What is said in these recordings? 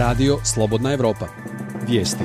Radio Slobodna Evropa. Vijesti.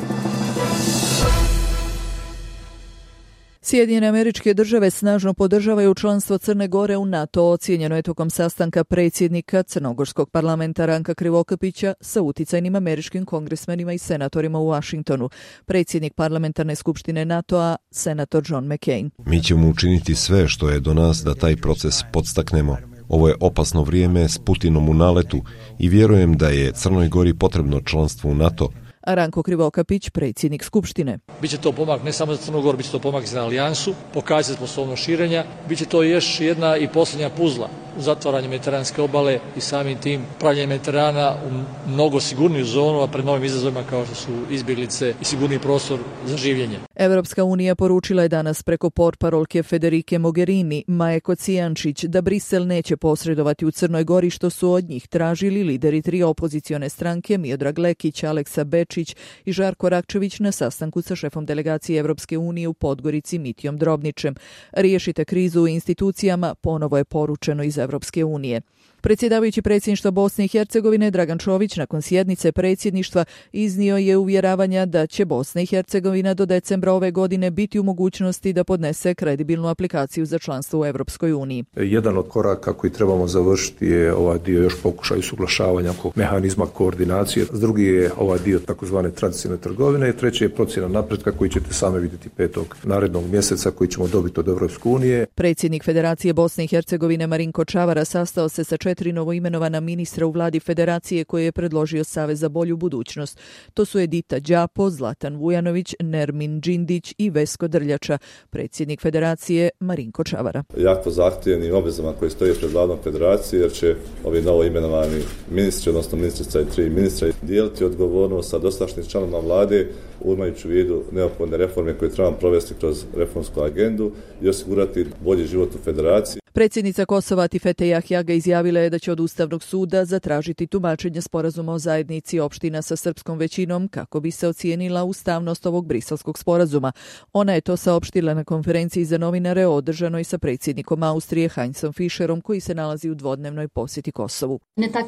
Sjedinjene Američke Države snažno podržavaju članstvo Crne Gore u NATO, ocijenjeno je tokom sastanka predsjednika Crnogorskog parlamenta Ranka Krivokapića sa uticajnim američkim kongresmenima i senatorima u Washingtonu. Predsjednik parlamentarne skupštine NATO-a, senator John McCain. Mi ćemo učiniti sve što je do nas da taj proces podstaknemo. Ovo je opasno vrijeme s Putinom u naletu i vjerujem da je Crnoj Gori potrebno članstvo u NATO. Ranko Krivokapić, predsjednik Skupštine. Biće to pomak ne samo za Crnu Goru, biće to pomak za alijansu, pokazati sposobnost širenja, biće to još jedna i posljednja puzla u zatvaranju mediteranske obale i samim tim pravljenje Mediterana u mnogo sigurniju zonu, a pred novim izazovima kao što su izbjeglice i sigurniji prostor za življenje. Evropska unija poručila je danas preko portparolke Federike Mogherini, Maje Kocijančić, da Brisel neće posredovati u Crnoj Gori, što su od njih tražili lideri tri opozicione stranke Miodrag Lekić, Aleksa Bečić i Žarko Rakčević na sastanku sa šefom delegacije Evropske unije u Podgorici Mitijom Drobničem. Riješite krizu u institucijama, ponovo je poručeno iz Evropske unije. Predsjedavajući predsjedništva Bosne i Hercegovine Dragan Čović nakon sjednice predsjedništva iznio je uvjeravanja da će Bosna i Hercegovina do decembra ove godine biti u mogućnosti da podnese kredibilnu aplikaciju za članstvo u Evropskoj uniji. Jedan od koraka koji trebamo završiti je ovaj dio još pokušaj usuglašavanja oko mehanizma koordinacije. Drugi je ovaj dio takozvane tranzicijne trgovine i treći je procjena napretka koji ćete sami vidjeti 5. narednog mjeseca koji ćemo dobiti od Evropske unije. Predsjednik Federacije Bosne i Hercegovine Marinko Čavara sastao se sa 4 novoimenovana ministra u vladi Federacije koje je predložio Savez za bolju budućnost. To su Edita Đapo, Zlatan Vujanović, Nermin Džindić i Vesko Drljača. Predsjednik Federacije Marinko Čavara. Jako zahtjevnim obvezama koje stoje pred vladom Federacije, jer će ovi novoimenovani ministri, odnosno ministrica i 3 ministra, dijeliti odgovornost sa dosadašnjim članovima vlade, imajući u vidu neophodne reforme koje trebamo provesti kroz reformsku agendu i osigurati bolji život u Federaciji. Predsjednica Kosova Tifete Jahjaga izjavila je da će od Ustavnog suda zatražiti tumačenje sporazuma o zajednici opština sa srpskom većinom kako bi se ocijenila ustavnost ovog briselskog sporazuma. Ona je to saopštila na konferenciji za novinare održanoj sa predsjednikom Austrije Heinzom Fischerom koji se nalazi u dvodnevnoj posjeti Kosovu.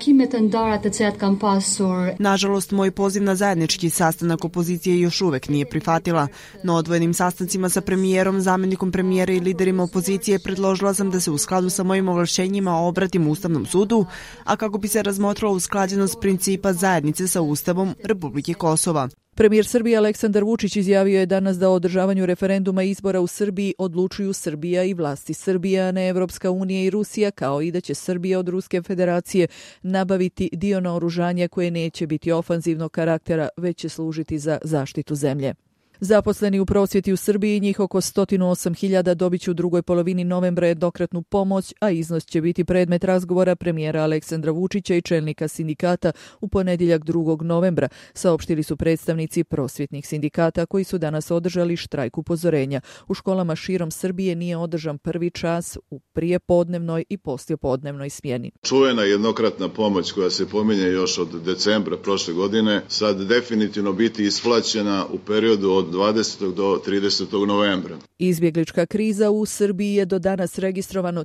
Nažalost, moj poziv na zajednički sastanak opozicije još uvek nije prihvatila. Na odvojenim sastancima sa premijerom, zamjenikom premijera i liderima opozicije predložila sam da se u skladu sa mojim ovlašćenjima obratim Ustavnom sudu, a kako bi se razmotrila usklađenost principa zajednice sa Ustavom Republike Kosova. Premijer Srbije Aleksandar Vučić izjavio je danas da o održavanju referenduma i izbora u Srbiji odlučuju Srbija i vlasti Srbije, a ne Evropska unija i Rusija, kao i da će Srbija od Ruske federacije nabaviti dio naoružanja koje neće biti ofanzivnog karaktera, već će služiti za zaštitu zemlje. Zaposleni u prosvjeti u Srbiji, njih oko 108.000, dobit će u drugoj polovini novembra jednokratnu pomoć, a iznos će biti predmet razgovora premijera Aleksandra Vučića i čelnika sindikata u ponedjeljak 2. novembra, saopštili su predstavnici prosvjetnih sindikata koji su danas održali štrajk upozorenja. U školama širom Srbije nije održan prvi čas u prijepodnevnoj i poslijepodnevnoj smjeni. Čuvena jednokratna pomoć koja se pominje još od decembra prošle godine, sad definitivno biti isplaćena u periodu od 20. do 30. novembra. Izbjeglička kriza u Srbiji je do danas registrovano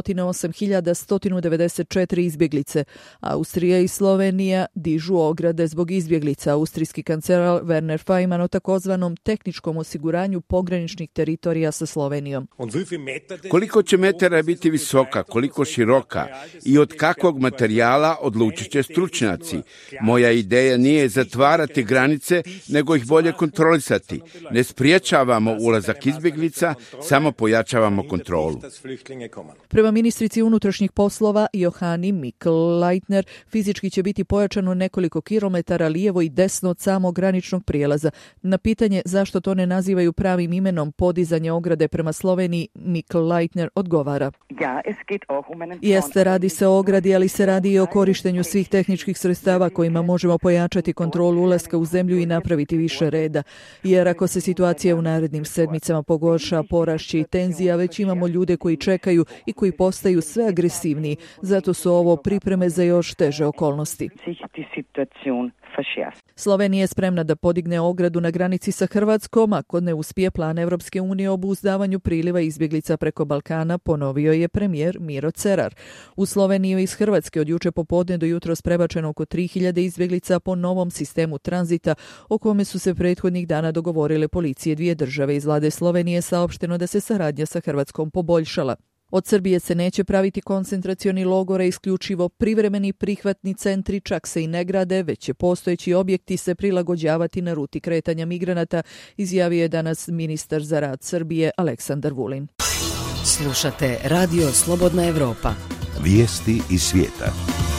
308.194 izbjeglice. Austrija i Slovenija dižu ograde zbog izbjeglica. Austrijski kancelar Werner Faymann o takozvanom tehničkom osiguranju pograničnih teritorija sa Slovenijom. Koliko će metara biti visoka, koliko široka i od kakvog materijala odlučit će stručnjaci. Moja ideja nije zatvarati granice, nego ih bolje kontrolisati. Ne spriječavamo ulazak izbjeglica, samo pojačavamo kontrolu. Prema ministrici unutrašnjih poslova Johani Mikl-Leitner, fizički će biti pojačano nekoliko kilometara lijevo i desno od samog graničnog prijelaza. Na pitanje zašto to ne nazivaju pravim imenom podizanje ograde prema Sloveniji, Mikl-Leitner odgovara. Jeste, radi se o ogradi, ali se radi i o korištenju svih tehničkih sredstava kojima možemo pojačati kontrolu ulaska u zemlju i napraviti više reda. Jer ako se situacija u narednim sedmicama pogorša, porašće i tenzija, već imamo ljude koji čekaju i koji postaju sve agresivniji. Zato su ovo pripreme za još teže okolnosti. Slovenija je spremna da podigne ogradu na granici sa Hrvatskom ako ne uspije plan Evropske unije o obuzdavanju priliva izbjeglica preko Balkana, ponovio je premijer Miro Cerar. U Sloveniju iz Hrvatske od juče popodne do jutros prebačeno oko 3000 izbjeglica po novom sistemu tranzita o kome su se prethodnih dana dogovorile policije dvije države. Iz vlade Slovenije saopšteno da se saradnja sa Hrvatskom poboljšala. Od Srbije se neće praviti koncentracioni logore, isključivo privremeni prihvatni centri, čak se i ne grade, već će postojeći objekti se prilagođavati na ruti kretanja migranata, izjavio je danas ministar za rad Srbije Aleksandar Vulin. Slušate Radio Slobodna Evropa. Vijesti iz svijeta.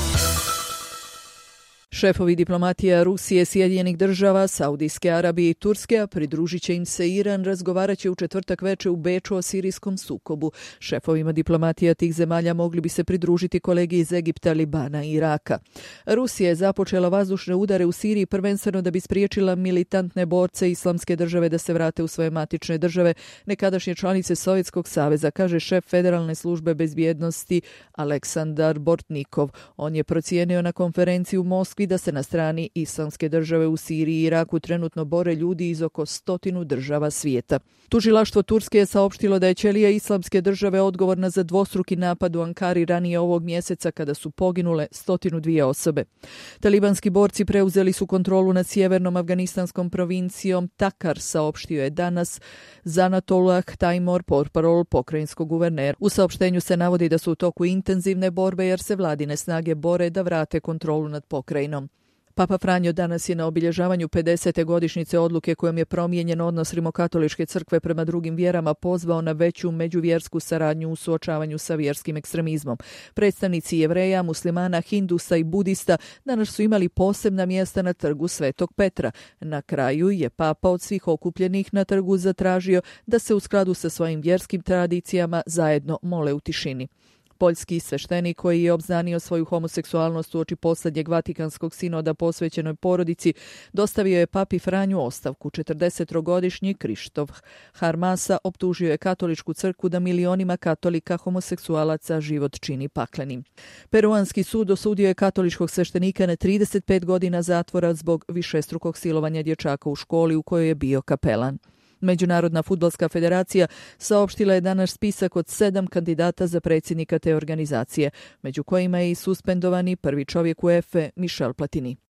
Šefovi diplomatija Rusije, Sjedinjenih država, Saudijske Arabije i Turske, a pridružit će im se Iran, razgovarat će u četvrtak veče u Beču o sirijskom sukobu. Šefovima diplomatija tih zemalja mogli bi se pridružiti kolegi iz Egipta, Libana i Iraka. Rusija je započela vazdušne udare u Siriji prvenstveno da bi spriječila militantne borce Islamske države da se vrate u svoje matične države, nekadašnje članice Sovjetskog saveza, kaže šef Federalne službe bezbjednosti Aleksandar Bortnikov. On je procijenio na konferenciji u Moskvi da se na strani Islamske države u Siriji i Iraku trenutno bore ljudi iz oko 100 država svijeta. Tužilaštvo Turske je saopštilo da je ćelija Islamske države odgovorna za dvostruki napad u Ankari ranije ovog mjeseca kada su poginule 102 osobe. Talibanski borci preuzeli su kontrolu nad sjevernom afganistanskom provincijom Takar, saopštio je danas Zanatollah Tajmor, portparol pokrajinskog guvernera. U saopštenju se navodi da su u toku intenzivne borbe jer se vladine snage bore da vrate kontrolu nad pokrajinom. Papa Franjo danas je na obilježavanju 50. godišnjice odluke kojom je promijenjen odnos Rimokatoličke crkve prema drugim vjerama pozvao na veću međuvjersku saradnju u suočavanju sa vjerskim ekstremizmom. Predstavnici Jevreja, muslimana, hindusa i budista danas su imali posebna mjesta na trgu Svetog Petra. Na kraju je Papa od svih okupljenih na trgu zatražio da se u skladu sa svojim vjerskim tradicijama zajedno mole u tišini. Poljski sveštenik koji je obznanio svoju homoseksualnost uoči posljednjeg Vatikanskog sinoda posvećenoj porodici dostavio je papi Franju ostavku. 40-godišnji Krištof Harmasa optužio je katoličku crkvu da milionima katolika homoseksualaca život čini paklenim. Peruanski sud osudio je katoličkog sveštenika na 35 godina zatvora zbog višestrukog silovanja dječaka u školi u kojoj je bio kapelan. Međunarodna fudbalska federacija saopštila je danas spisak od 7 kandidata za predsjednika te organizacije, među kojima je i suspendovani prvi čovjek UEFA Michel Platini.